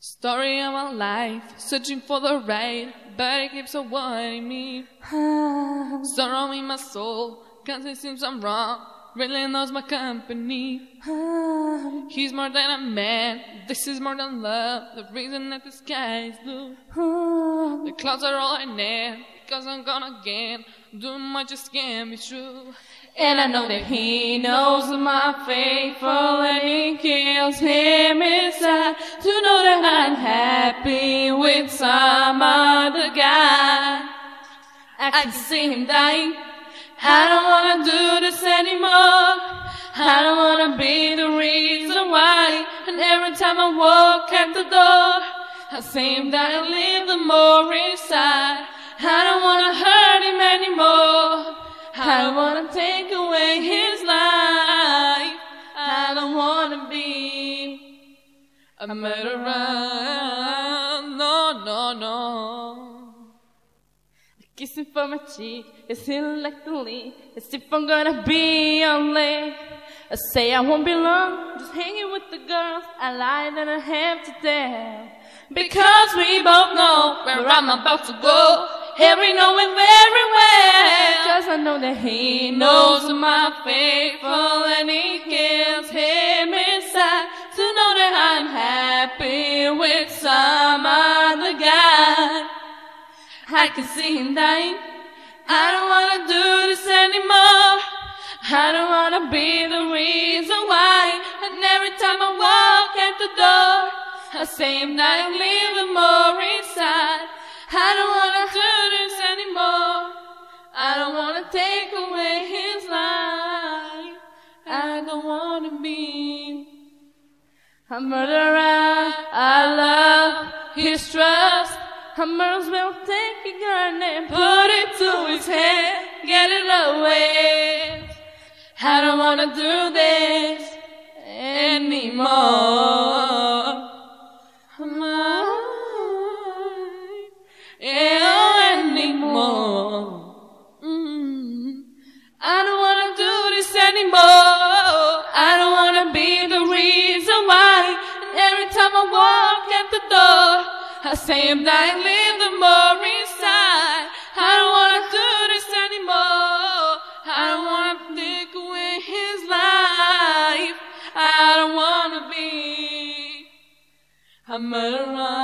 Story of my life, searching for the right, but it keeps avoiding me. Sorrow in my soul, cause it seems I'm wrong, really knows my company. He's more than a man, this is more than love, the reason that the sky is blue. The clouds are all I need, because I'm gone again, doing much just can't be true. And I know that he knows my faithful and he kills him inside to know that I'm happy with some other guy. I can see him dying. I don't wanna do this anymore. I don't wanna be the reason why. And every time I walk out the door, I see him die and leave the more inside. I don't wanna hurt him anymore. I don't wanna take away his life. I don't wanna be a murderer. No, no, no. Kissing for my cheek, it's hitting like the lead. As if I'm gonna be on late. I say I won't be long, just hanging with the girls. I lie that I have to tell. Because we both know where I'm about to go. Every knowing very well. Cause I know that he knows my faithful and he kills him inside to know that I'm happy with some other guy. I can see him dying. I don't wanna do this anymore. I don't wanna be the reason why. And every time I walk out the door, I say him die and leave the more inside. I don't wanna do this anymore. I don't wanna take away his life. I don't wanna be a murderer. I love his trust. A murderer's will take a gun and put it to his head, get it away. I don't wanna do this anymore. Anymore. I don't wanna do this anymore. I don't wanna be the reason why. And every time I walk out the door, I say I'm dying, leave the more inside. I don't wanna do this anymore. I don't wanna take away his life. I don't wanna be a murderer.